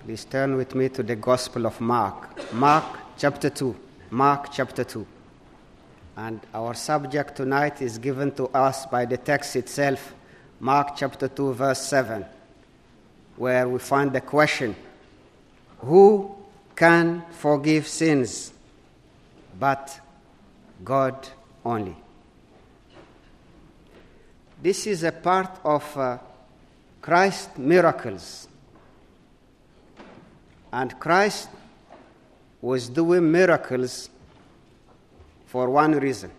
Please turn with me to the Gospel of Mark. Mark chapter 2. Mark chapter 2. And our subject tonight is given to us by the text itself, Mark chapter 2, verse 7, where we find the question, who can forgive sins but God only? This is a part of Christ's miracles. And Christ was doing miracles for one reason.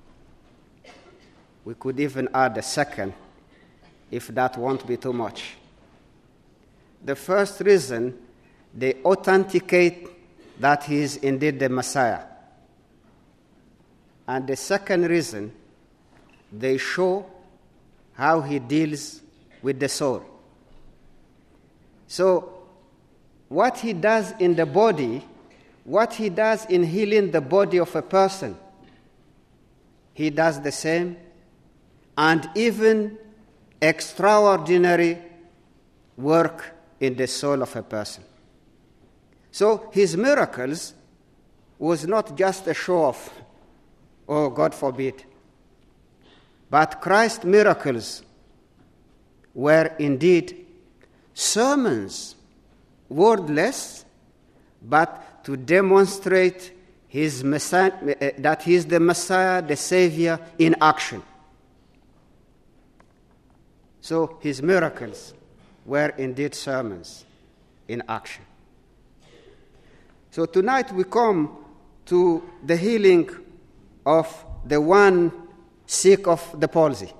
We could even add a second, if that won't be too much. The first reason, they authenticate that he is indeed the Messiah. And the second reason, they show how he deals with the soul. So, what he does in the body, what he does in healing the body of a person, he does the same, and even extraordinary work in the soul of a person. So his miracles was not just a show-off, oh, God forbid, but Christ's miracles were indeed sermons, wordless, but to demonstrate his Messiah, that he is the Messiah, the Savior, in action. So his miracles were indeed sermons in action. So tonight we come to the healing of the one sick of the palsy,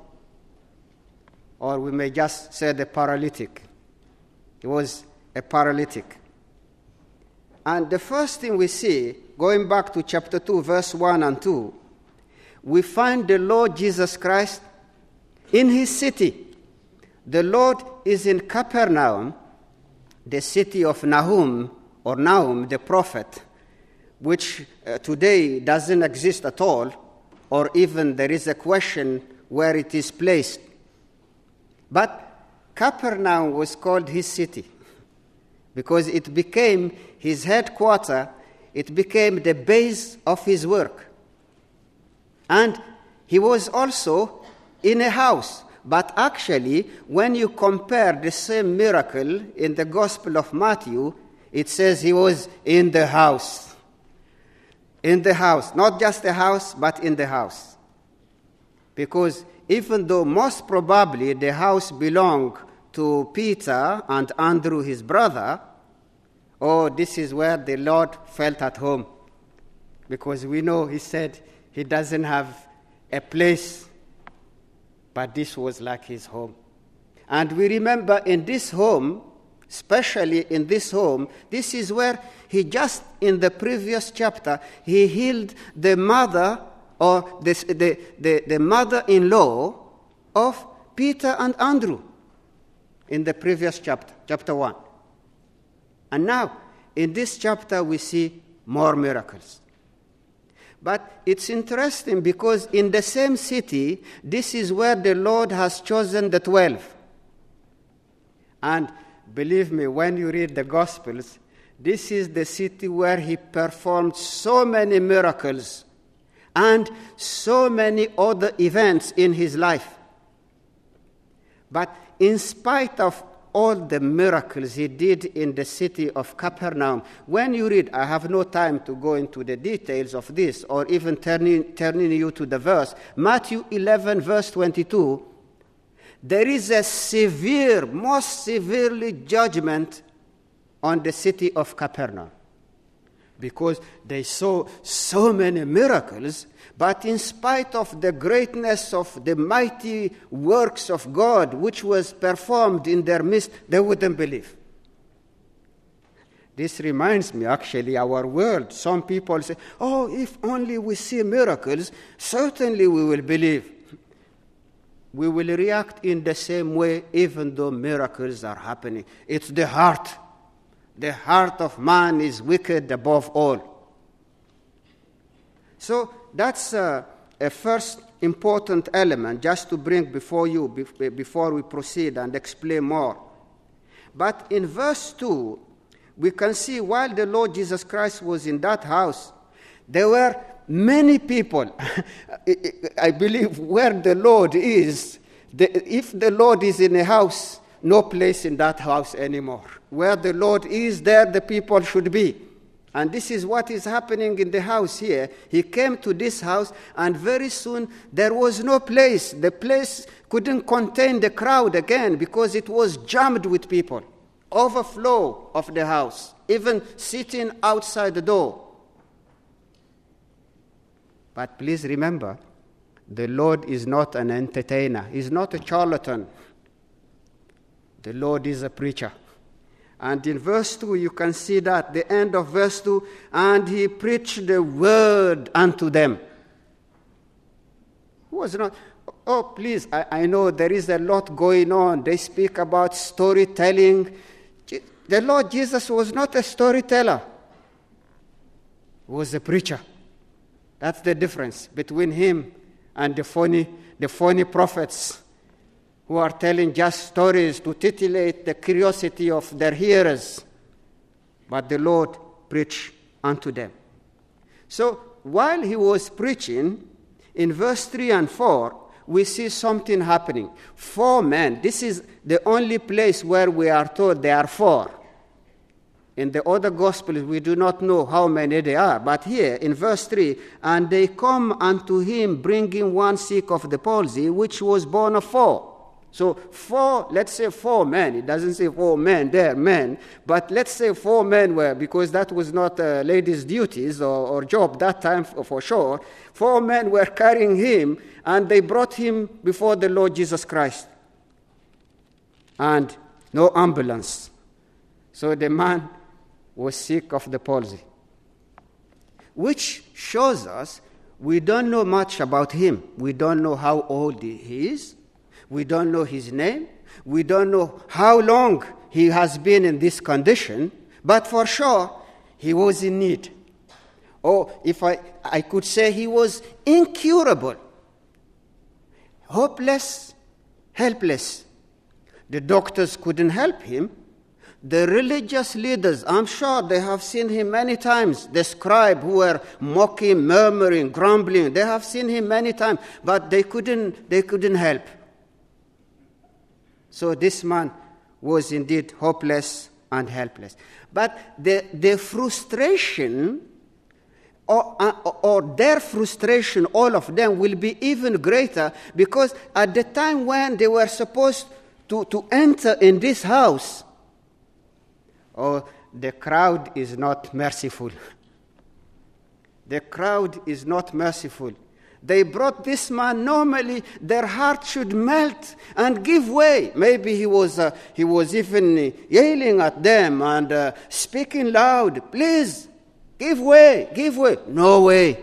or we may just say the paralytic. He was a paralytic. And the first thing we see, going back to chapter 2, verse 1 and 2, we find the Lord Jesus Christ in his city. The Lord is in Capernaum, the city of Nahum, or Nahum, the prophet, which today doesn't exist at all, or even there is a question where it is placed. But Capernaum was called his city because it became his headquarters, it became the base of his work. And he was also in a house. But actually, when you compare the same miracle in the Gospel of Matthew, it says he was in the house. In the house. Not just a house, but in the house. Because even though most probably the house belonged to Peter and Andrew, his brother, this is where the Lord felt at home. Because we know he said he doesn't have a place, but this was like his home. And we remember in this home, especially in this home, this is where he just in the previous chapter, he healed the mother or the mother-in-law of Peter and Andrew in the previous chapter, chapter 1. And now, in this chapter, we see more miracles. But it's interesting because in the same city, this is where the Lord has chosen the 12. And believe me, when you read the Gospels, this is the city where he performed so many miracles and so many other events in his life. But in spite of all the miracles he did in the city of Capernaum, when you read, I have no time to go into the details of this or even turning you to the verse, Matthew 11, verse 22, there is a severe, most severely judgment on the city of Capernaum. Because they saw so many miracles, but in spite of the greatness of the mighty works of God which was performed in their midst, they wouldn't believe. This reminds me, actually, our world. Some people say, if only we see miracles, certainly we will believe. We will react in the same way even though miracles are happening. It's the heart. The heart of man is wicked above all. So that's a first important element just to bring before you before we proceed and explain more. But in verse 2, we can see while the Lord Jesus Christ was in that house, there were many people. I believe where the Lord is, if the Lord is in a house, no place in that house anymore. Where the Lord is, there the people should be. And this is what is happening in the house here. He came to this house, and very soon there was no place. The place couldn't contain the crowd again because it was jammed with people. Overflow of the house, even sitting outside the door. But please remember, the Lord is not an entertainer. He's not a charlatan. The Lord is a preacher. And in verse 2, you can see that, the end of verse 2, and he preached the word unto them. Who was not? Oh, please, I know there is a lot going on. They speak about storytelling. The Lord Jesus was not a storyteller. He was a preacher. That's the difference between him and the phony prophets who are telling just stories to titillate the curiosity of their hearers. But the Lord preached unto them. So while he was preaching, in verse 3 and 4, we see something happening. 4 men. This is the only place where we are told there are 4. In the other Gospels, we do not know how many there are. But here, in verse 3, and they come unto him, bringing one sick of the palsy, which was born of 4. So 4, let's say 4 men. It doesn't say 4 men, they're men. But let's say 4 men were, because that was not a lady's duties or job that time for sure. 4 men were carrying him, and they brought him before the Lord Jesus Christ. And no ambulance. So the man was sick of the palsy. Which shows us we don't know much about him. We don't know how old he is. We don't know his name. We don't know how long he has been in this condition. But for sure, he was in need. Or if I could say he was incurable. Hopeless, helpless. The doctors couldn't help him. The religious leaders, I'm sure they have seen him many times. The scribes who were mocking, murmuring, grumbling, they have seen him many times, but they couldn't help. So this man was indeed hopeless and helpless. But the frustration, or their frustration, all of them, will be even greater, because at the time when they were supposed to enter in this house, the crowd is not merciful. The crowd is not merciful. They brought this man. Normally, their heart should melt and give way. Maybe he was even yelling at them and speaking loud. Please, give way, give way. No way.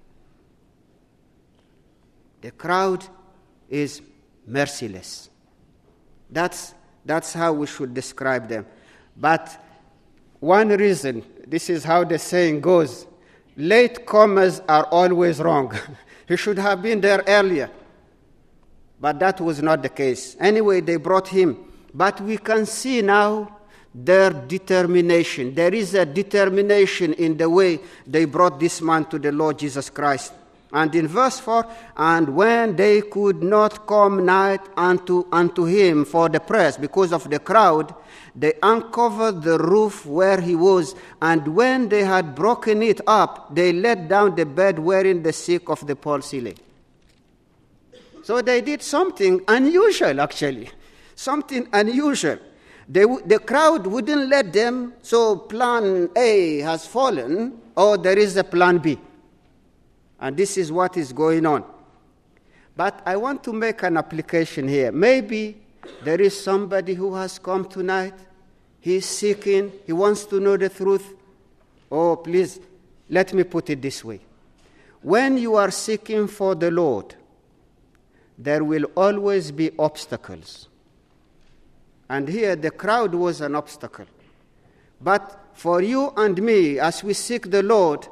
The crowd is merciless. That's how we should describe them. But one reason, this is how the saying goes, late comers are always wrong. He should have been there earlier. But that was not the case. Anyway, they brought him. But we can see now their determination. There is a determination in the way they brought this man to the Lord Jesus Christ. And in verse 4, and when they could not come nigh unto him for the press, because of the crowd, they uncovered the roof where he was, and when they had broken it up, they let down the bed wherein the sick of the palsy lay. So they did something unusual, actually. Something unusual. The crowd wouldn't let them, so plan A has fallen, or there is a plan B. And this is what is going on. But I want to make an application here. Maybe there is somebody who has come tonight. He's seeking. He wants to know the truth. Oh, please, let me put it this way. When you are seeking for the Lord, there will always be obstacles. And here the crowd was an obstacle. But for you and me, as we seek the Lord,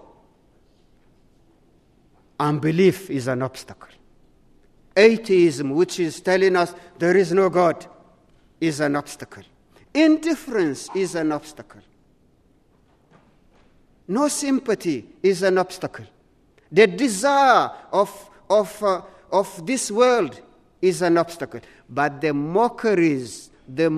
unbelief is an obstacle. Atheism, which is telling us there is no God, is an obstacle. Indifference is an obstacle. No sympathy is an obstacle. The desire of this world is an obstacle. But the mockeries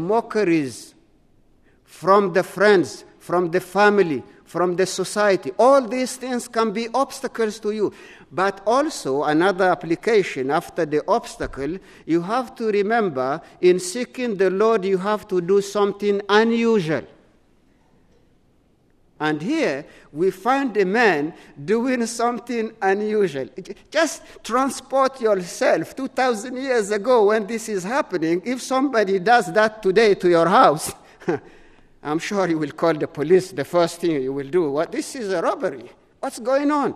from the friends, from the family, from the society, all these things can be obstacles to you. But also, another application after the obstacle, you have to remember, in seeking the Lord, you have to do something unusual. And here, we find a man doing something unusual. Just transport yourself 2,000 years ago when this is happening. If somebody does that today to your house, I'm sure you will call the police. The first thing you will do, this is a robbery. What's going on?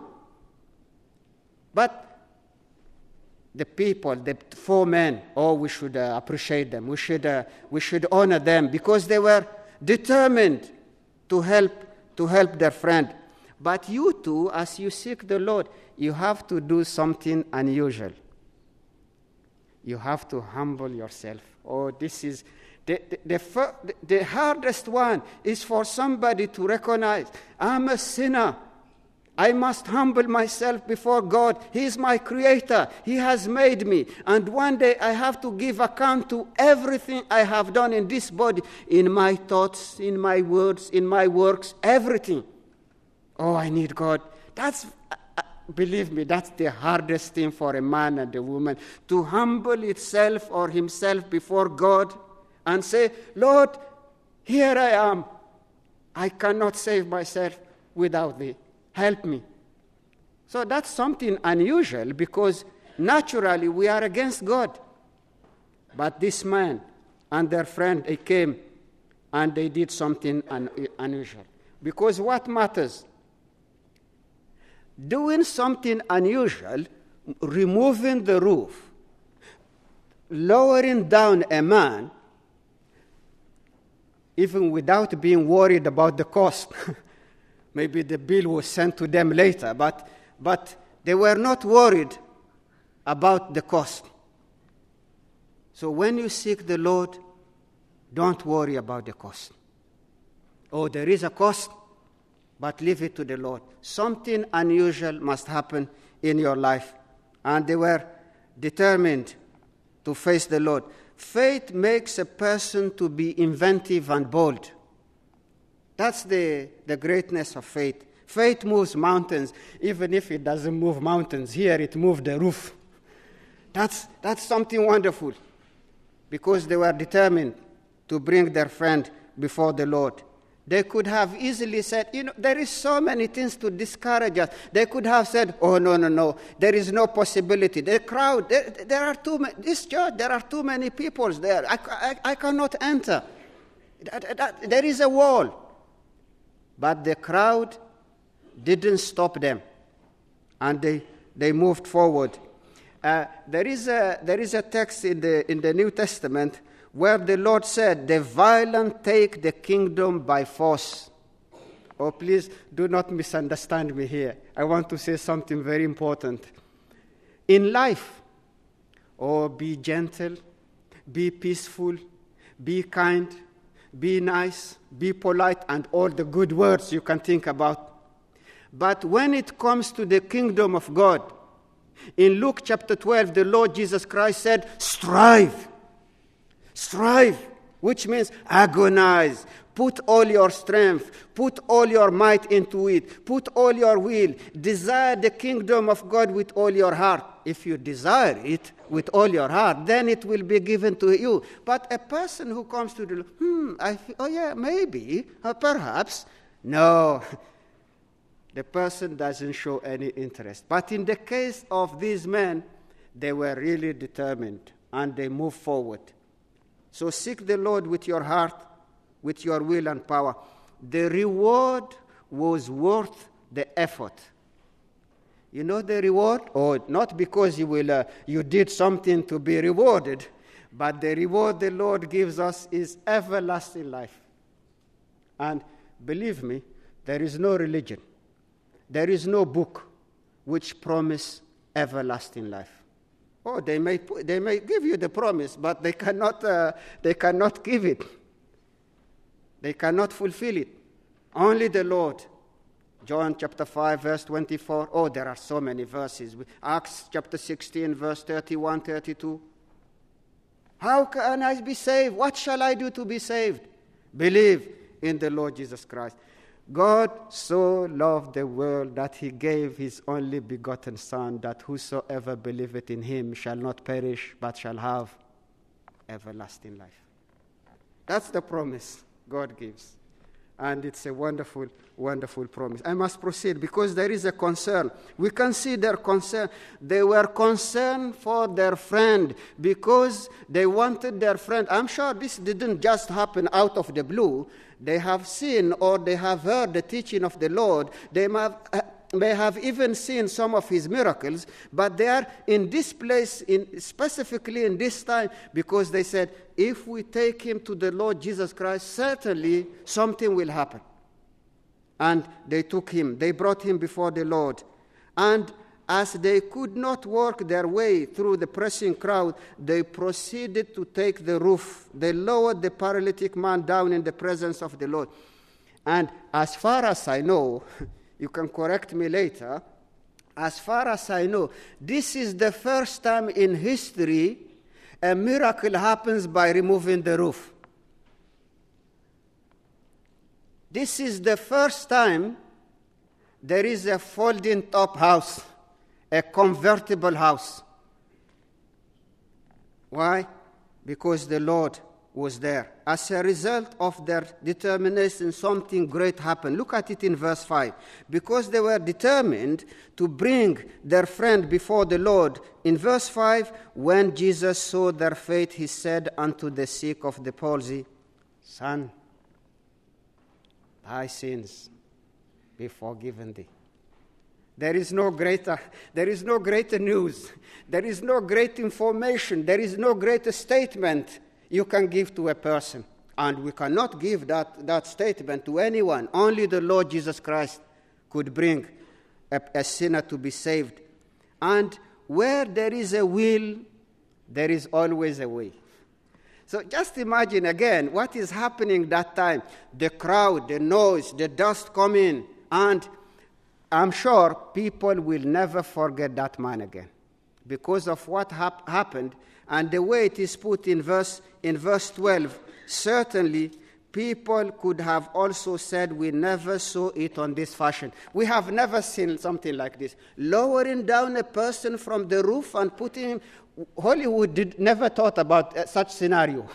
But the people, the 4 men, we should appreciate them. We should honor them because they were determined to help their friend. But you too, as you seek the Lord, you have to do something unusual. You have to humble yourself. This is the hardest one is for somebody to recognize, I'm a sinner. I must humble myself before God. He is my creator. He has made me. And one day I have to give account to everything I have done in this body, in my thoughts, in my words, in my works, everything. I need God. Believe me, that's the hardest thing for a man and a woman, to humble itself or himself before God and say, Lord, here I am. I cannot save myself without thee. Help me. So that's something unusual because naturally we are against God. But this man and their friend, they came and they did something unusual. Because what matters? Doing something unusual, removing the roof, lowering down a man, even without being worried about the cost. Maybe the bill was sent to them later, but they were not worried about the cost. So when you seek the Lord, don't worry about the cost. There is a cost, but leave it to the Lord. Something unusual must happen in your life. And they were determined to face the Lord. Faith makes a person to be inventive and bold. That's the greatness of faith. Faith moves mountains, even if it doesn't move mountains. Here it moved the roof. That's something wonderful, because they were determined to bring their friend before the Lord. They could have easily said, there is so many things to discourage us. They could have said, no, there is no possibility. The crowd, there are too many, this church, there are too many people there. I cannot enter. There is a wall. But the crowd didn't stop them, and they moved forward. There is a text in the New Testament where the Lord said, "The violent take the kingdom by force." Please do not misunderstand me here. I want to say something very important. In life, be gentle, be peaceful, be kind, be nice, be polite, and all the good words you can think about. But when it comes to the kingdom of God, in Luke chapter 12, the Lord Jesus Christ said, strive. Strive, which means agonize. Put all your strength, put all your might into it, put all your will. Desire the kingdom of God with all your heart. If you desire it with all your heart, then it will be given to you. But a person who comes to the Lord, maybe, perhaps, no. The person doesn't show any interest. But in the case of these men, they were really determined, and they moved forward. So seek the Lord with your heart, with your will and power. The reward was worth the effort. You know the reward? Not because you did something to be rewarded, but the reward the Lord gives us is everlasting life. And believe me, there is no religion, there is no book which promise everlasting life. They may give you the promise, but they cannot give it. They cannot fulfill it. Only the Lord John chapter 5, verse 24. Oh, there are so many verses. Acts chapter 16, verse 31, 32. How can I be saved? What shall I do to be saved? Believe in the Lord Jesus Christ. God so loved the world that he gave his only begotten Son, that whosoever believeth in him shall not perish, but shall have everlasting life. That's the promise God gives. And it's a wonderful, wonderful promise. I must proceed because there is a concern. We can see their concern. They were concerned for their friend because they wanted their friend. I'm sure this didn't just happen out of the blue. They have seen or they have heard the teaching of the Lord. They may have even seen some of his miracles, but they are in this place, specifically in this time, because they said, if we take him to the Lord Jesus Christ, certainly something will happen. And they took him. They brought him before the Lord. And as they could not work their way through the pressing crowd, they proceeded to take the roof. They lowered the paralytic man down in the presence of the Lord. And as far as I know, you can correct me later, as far as I know, this is the first time in history a miracle happens by removing the roof. This is the first time there is a folding top house, a convertible house. Why? Because the Lord was there. As a result of their determination, something great happened. Look at it in verse 5. Because they were determined to bring their friend before the Lord. In verse 5, when Jesus saw their faith, he said unto the sick of the palsy, Son, thy sins be forgiven thee. There is no greater news. There is no great information. There is no greater statement you can give to a person. And we cannot give that statement to anyone. Only the Lord Jesus Christ could bring a sinner to be saved. And where there is a will, there is always a way. So just imagine again what is happening that time. The crowd, the noise, the dust coming. And I'm sure people will never forget that man again because of what happened. And the way it is put in verse 12, certainly people could have also said, we never saw it on this fashion. We have never seen something like this. Lowering down a person from the roof and putting him, Hollywood never thought about such scenario.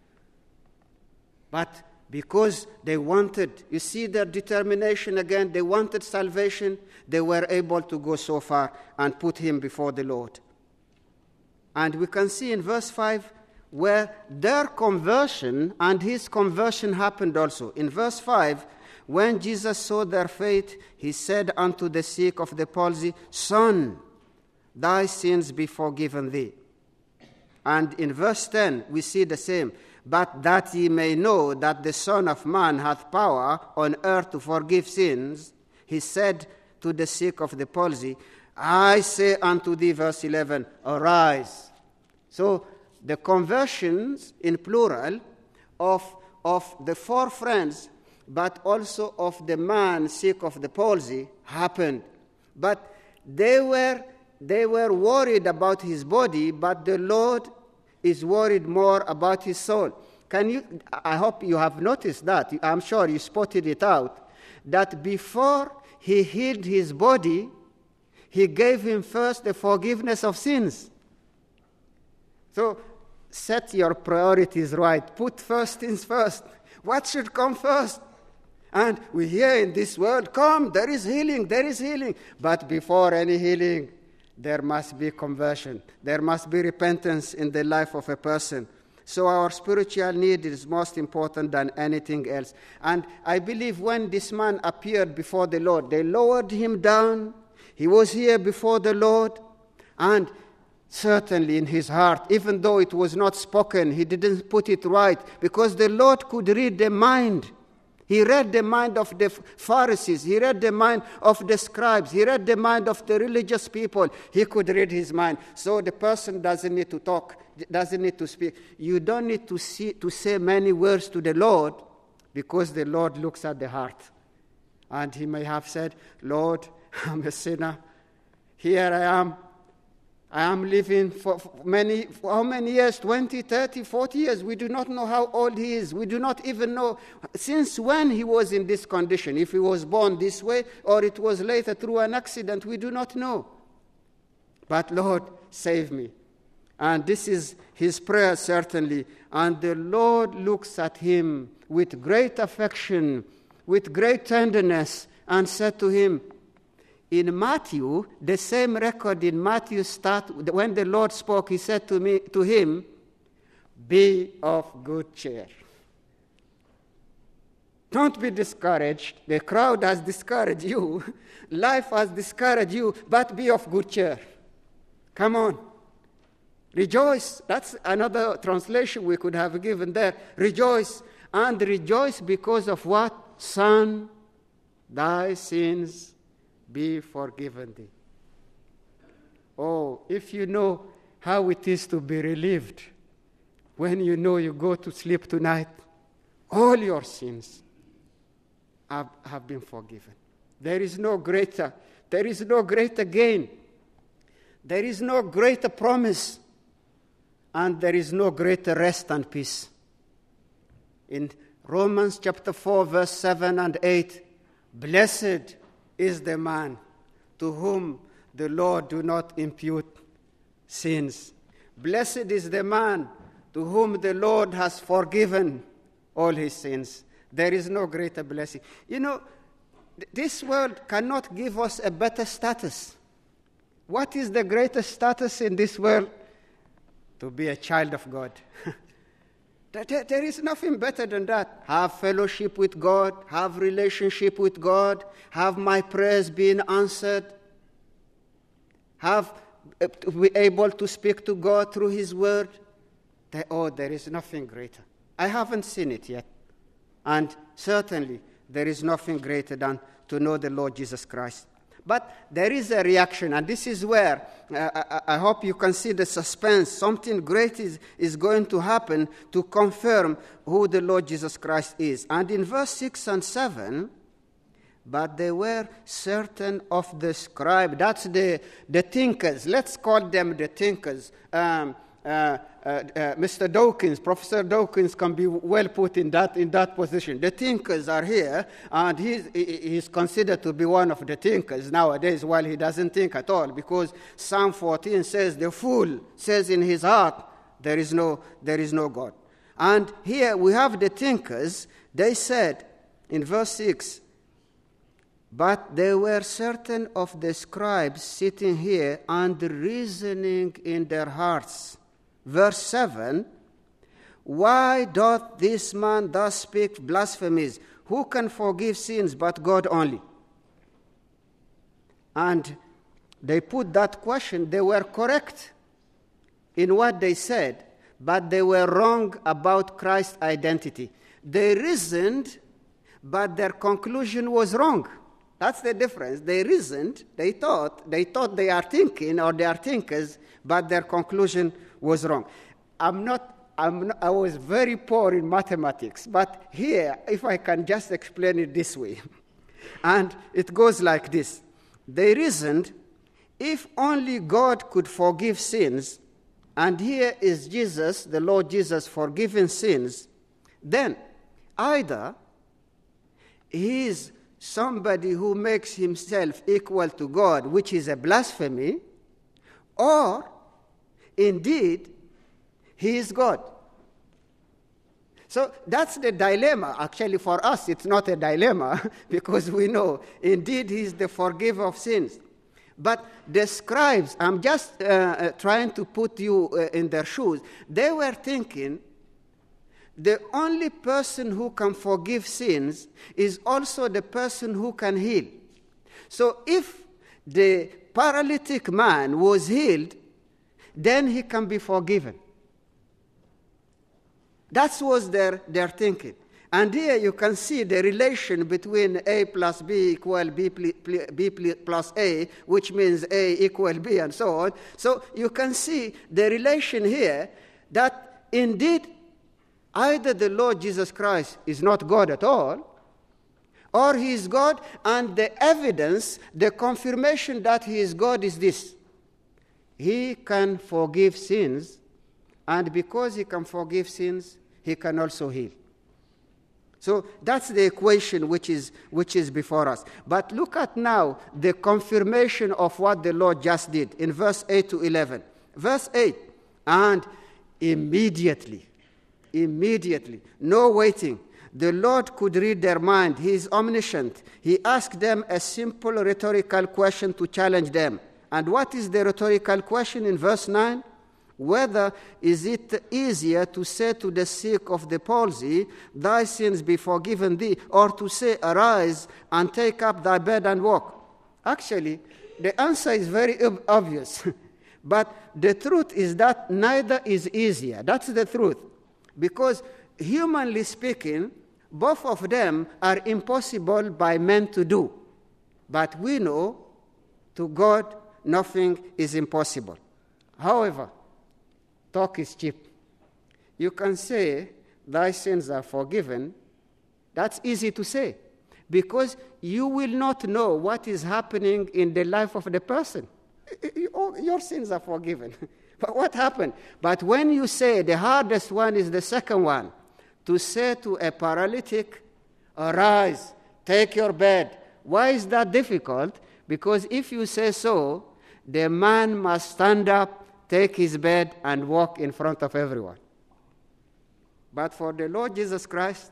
But because they wanted, you see their determination again, they wanted salvation, they were able to go so far and put him before the Lord. And we can see in verse 5 where their conversion and his conversion happened also. In verse 5, when Jesus saw their faith, he said unto the sick of the palsy, Son, thy sins be forgiven thee. And in verse 10, we see the same. But that ye may know that the Son of Man hath power on earth to forgive sins, he said to the sick of the palsy, I say unto thee, verse 11, arise. So the conversions in plural of the four friends, but also of the man sick of the palsy happened. But they were worried about his body, but the Lord is worried more about his soul. I hope you have noticed that. I'm sure you spotted it out, that before he healed his body, he gave him first the forgiveness of sins. So set your priorities right. Put first things first. What should come first? And we hear in this world, come, there is healing, there is healing. But before any healing, there must be conversion. There must be repentance in the life of a person. So our spiritual need is most important than anything else. And I believe when this man appeared before the Lord, they lowered him down. He was here before the Lord, and certainly in his heart, even though it was not spoken, he didn't put it right, because the Lord could read the mind. He read the mind of the Pharisees. He read the mind of the scribes. He read the mind of the religious people. He could read his mind. So the person doesn't need to talk, doesn't need to speak. You don't need to say many words to the Lord, because the Lord looks at the heart. And he may have said, Lord, I'm a sinner. Here I am. I am living for how many years? 20, 30, 40 years. We do not know how old he is. We do not even know since when he was in this condition. If he was born this way or it was later through an accident, we do not know. But Lord, save me. And this is his prayer, certainly. And the Lord looks at him with great affection, with great tenderness, and said to him, in Matthew, the same record in Matthew when the Lord spoke, he said to him, be of good cheer. Don't be discouraged. The crowd has discouraged you. Life has discouraged you, but be of good cheer. Come on. Rejoice. That's another translation we could have given there. Rejoice. And rejoice because of what? Son, thy sins be forgiven thee. Oh, if you know how it is to be relieved when you know you go to sleep tonight, all your sins have been forgiven. There is no greater gain. There is no greater promise, and there is no greater rest and peace. In Romans chapter 4, verse 7 and 8, blessed is the man to whom the Lord do not impute sins. Blessed is the man to whom the Lord has forgiven all his sins. There is no greater blessing. You know, this world cannot give us a better status. What is the greatest status in this world? To be a child of God. There is nothing better than that. Have fellowship with God, have relationship with God, have my prayers being answered, to be able to speak to God through his word. There is nothing greater. I haven't seen it yet. And certainly there is nothing greater than to know the Lord Jesus Christ. But there is a reaction, and this is where I hope you can see the suspense. Something great is going to happen to confirm who the Lord Jesus Christ is. And in verse 6 and 7, but there were certain of the scribes, that's the thinkers, let's call them the thinkers. Mr. Dawkins, Professor Dawkins can be well put in that position. The thinkers are here, and he's considered to be one of the thinkers nowadays, while he doesn't think at all, because Psalm 14 says, the fool says in his heart, there is no God. And here we have the thinkers. They said in verse 6, but there were certain of the scribes sitting here and reasoning in their hearts. Verse 7, why doth this man thus speak blasphemies? Who can forgive sins but God only? And they put that question. They were correct in what they said, but they were wrong about Christ's identity. They reasoned, but their conclusion was wrong. That's the difference. They reasoned, they thought they are thinking, or they are thinkers, but their conclusion was wrong. I was very poor in mathematics, but here, if I can just explain it this way, and it goes like this. They reasoned, if only God could forgive sins, and here is Jesus, the Lord Jesus, forgiving sins, then either he is somebody who makes himself equal to God, which is a blasphemy, or indeed, he is God. So that's the dilemma. Actually, for us, it's not a dilemma because we know, indeed, he is the forgiver of sins. But the scribes, I'm just trying to put you in their shoes. They were thinking, the only person who can forgive sins is also the person who can heal. So if the paralytic man was healed, then he can be forgiven. That was their thinking. And here you can see the relation between A plus B equal B plus A, which means A equal B, and so on. So you can see the relation here that indeed either the Lord Jesus Christ is not God at all, or he is God, and the evidence, the confirmation that he is God is this: he can forgive sins, and because he can forgive sins, he can also heal. So that's the equation which is before us. But look at now the confirmation of what the Lord just did in verse 8 to 11. Verse 8, and immediately, no waiting, the Lord could read their mind. He is omniscient. He asked them a simple rhetorical question to challenge them. And what is the rhetorical question in verse 9? Whether is it easier to say to the sick of the palsy, thy sins be forgiven thee, or to say, arise and take up thy bed and walk? Actually, the answer is very obvious. But the truth is that neither is easier. That's the truth. Because humanly speaking, both of them are impossible by men to do. But we know, to God, nothing is impossible. However, talk is cheap. You can say, thy sins are forgiven. That's easy to say, because you will not know what is happening in the life of the person. Your sins are forgiven. But what happened? But when you say, the hardest one is the second one, to say to a paralytic, arise, take your bed. Why is that difficult? Because if you say so, the man must stand up, take his bed, and walk in front of everyone. But for the Lord Jesus Christ,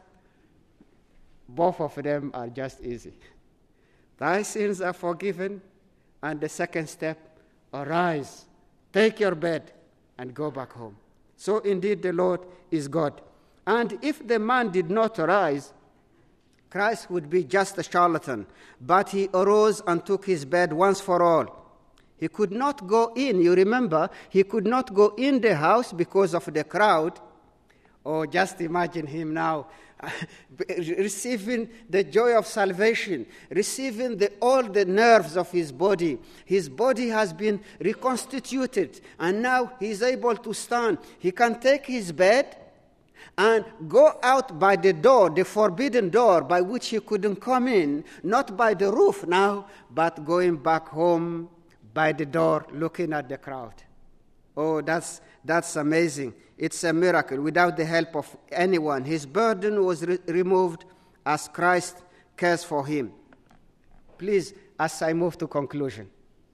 both of them are just easy. Thy sins are forgiven, and the second step, arise, take your bed, and go back home. So indeed the Lord is God. And if the man did not arise, Christ would be just a charlatan. But he arose and took his bed once for all. He could not go in. You remember, he could not go in the house because of the crowd. Oh, just imagine him now receiving the joy of salvation, receiving all the nerves of his body. His body has been reconstituted, and now he is able to stand. He can take his bed and go out by the door, the forbidden door by which he couldn't come in, not by the roof now, but going back home by the door, looking at the crowd. Oh, that's amazing. It's a miracle. Without the help of anyone, his burden was removed as Christ cares for him. Please, as I move to conclusion,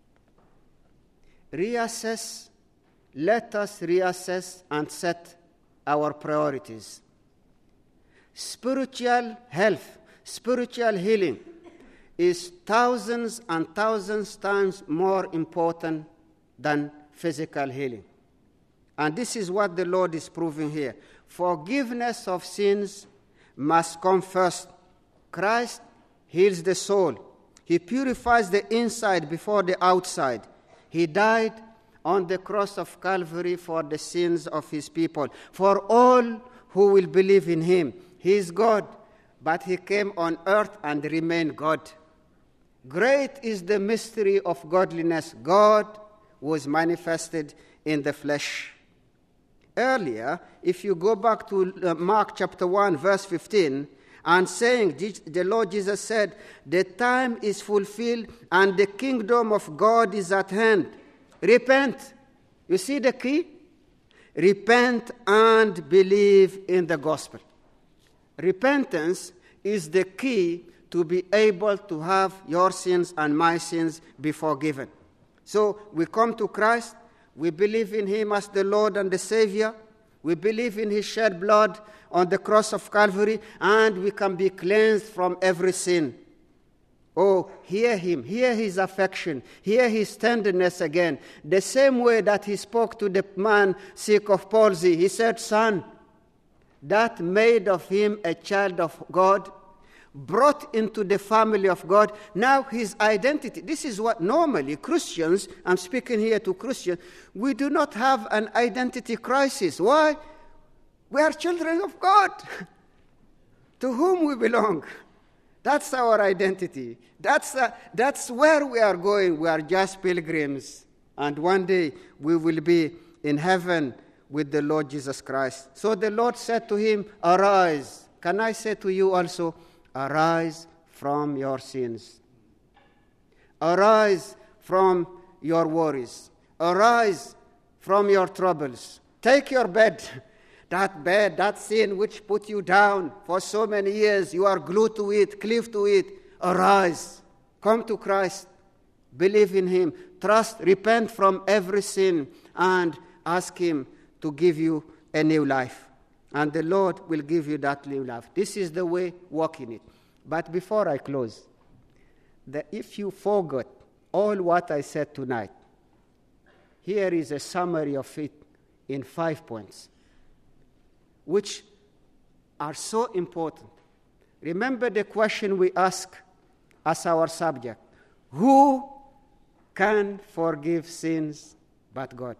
let us reassess and set our priorities. Spiritual health, spiritual healing is thousands and thousands times more important than physical healing. And this is what the Lord is proving here. Forgiveness of sins must come first. Christ heals the soul. He purifies the inside before the outside. He died on the cross of Calvary for the sins of his people, for all who will believe in him. He is God, but he came on earth and remained God. Great is the mystery of godliness. God was manifested in the flesh. Earlier, if you go back to Mark chapter 1, verse 15, and saying, the Lord Jesus said, the time is fulfilled and the kingdom of God is at hand. Repent. You see the key? Repent and believe in the gospel. Repentance is the key to be able to have your sins and my sins be forgiven. So we come to Christ. We believe in him as the Lord and the Savior. We believe in his shed blood on the cross of Calvary, and we can be cleansed from every sin. Oh, hear him, hear his affection, hear his tenderness again. The same way that he spoke to the man sick of palsy, he said, son, that made of him a child of God, brought into the family of God. Now his identity, this is what normally Christians, I'm speaking here to Christians, we do not have an identity crisis. Why? We are children of God, to whom we belong. That's our identity. That's where we are going. We are just pilgrims. And one day we will be in heaven with the Lord Jesus Christ. So the Lord said to him, arise. Can I say to you also, arise from your sins. Arise from your worries. Arise from your troubles. Take your bed, that sin which put you down for so many years. You are glued to it, cleave to it. Arise. Come to Christ. Believe in Him. Trust, repent from every sin, and ask Him to give you a new life. And the Lord will give you that new life. This is the way, walk in it. But before I close, if you forgot all what I said tonight, here is a summary of it in 5 points, which are so important. Remember the question we ask as our subject: who can forgive sins but God?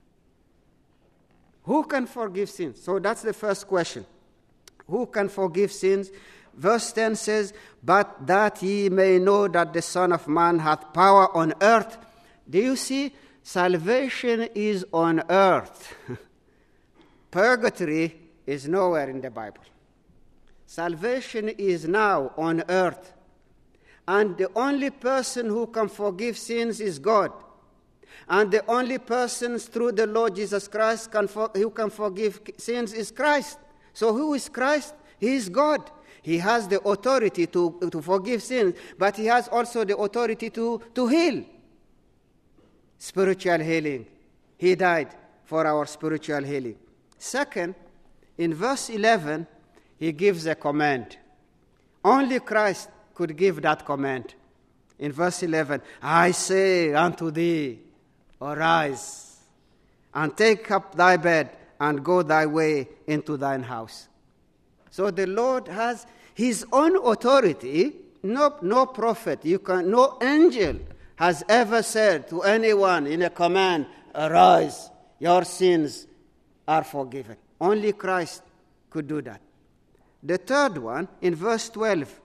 Who can forgive sins? So that's the first question. Who can forgive sins? Verse 10 says, but that ye may know that the Son of Man hath power on earth. Do you see? Salvation is on earth. Purgatory is nowhere in the Bible. Salvation is now on earth. And the only person who can forgive sins is God. And the only person through the Lord Jesus Christ who can forgive sins is Christ. So who is Christ? He is God. He has the authority to forgive sins, but He has also the authority to heal. Spiritual healing. He died for our spiritual healing. Second, in verse 11, He gives a command. Only Christ could give that command. In verse 11, I say unto thee, arise, and take up thy bed, and go thy way into thine house. So the Lord has His own authority. No prophet, no angel has ever said to anyone in a command, arise, your sins are forgiven. Only Christ could do that. The third one, in verse 12,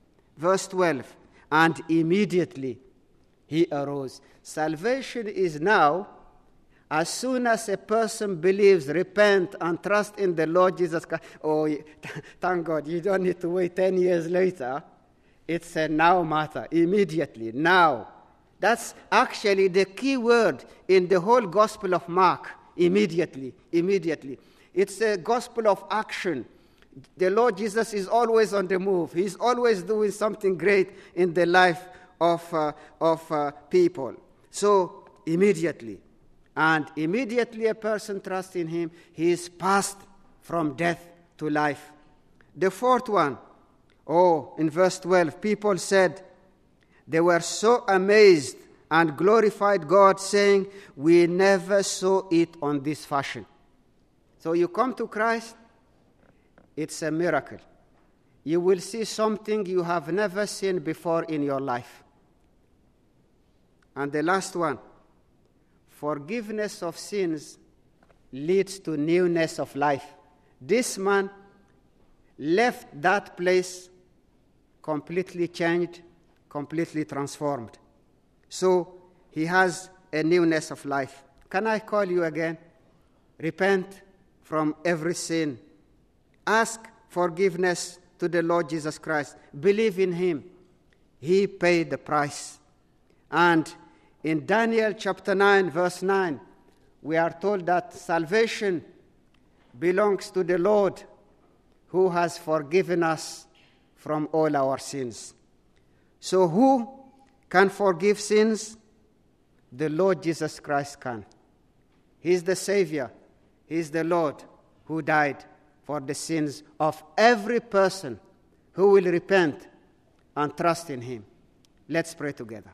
and immediately He arose. Salvation is now, as soon as a person believes, repent, and trust in the Lord Jesus Christ. Oh, thank God, you don't need to wait 10 years later. It's a now matter, immediately, now. That's actually the key word in the whole Gospel of Mark, immediately. It's a gospel of action. The Lord Jesus is always on the move. He's always doing something great in the life of people. So, immediately. And immediately a person trusts in Him, he is passed from death to life. The fourth one, in verse 12, people said, they were so amazed and glorified God, saying, we never saw it on this fashion. So you come to Christ, it's a miracle. You will see something you have never seen before in your life. And the last one, forgiveness of sins leads to newness of life. This man left that place completely changed, completely transformed. So he has a newness of life. Can I call you again? Repent from every sin. Ask forgiveness to the Lord Jesus Christ. Believe in Him. He paid the price. And in Daniel chapter 9, verse 9, we are told that salvation belongs to the Lord who has forgiven us from all our sins. So who can forgive sins? The Lord Jesus Christ can. He is the Savior. He is the Lord who died for the sins of every person who will repent and trust in Him. Let's pray together.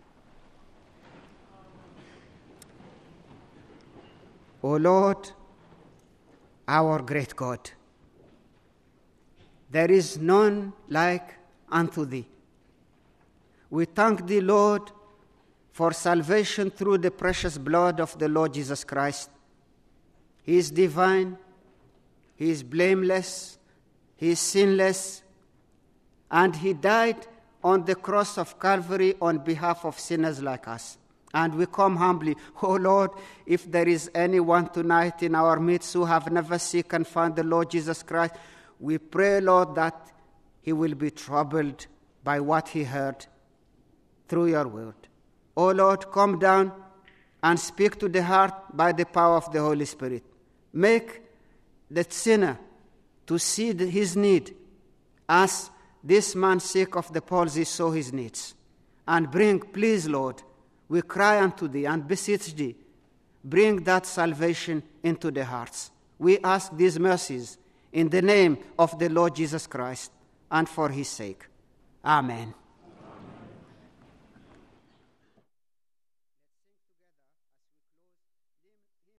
O Lord, our great God, there is none like unto Thee. We thank Thee, Lord, for salvation through the precious blood of the Lord Jesus Christ. He is divine, He is blameless, He is sinless, and He died on the cross of Calvary on behalf of sinners like us. And we come humbly, oh Lord, if there is anyone tonight in our midst who have never seek and found the Lord Jesus Christ, we pray, Lord, that he will be troubled by what he heard through your word. O Lord, come down and speak to the heart by the power of the Holy Spirit. Make the sinner to see his need as this man sick of the palsy saw his needs. And bring, please, Lord, we cry unto thee and beseech thee, bring that salvation into the hearts. We ask these mercies in the name of the Lord Jesus Christ and for his sake. Amen.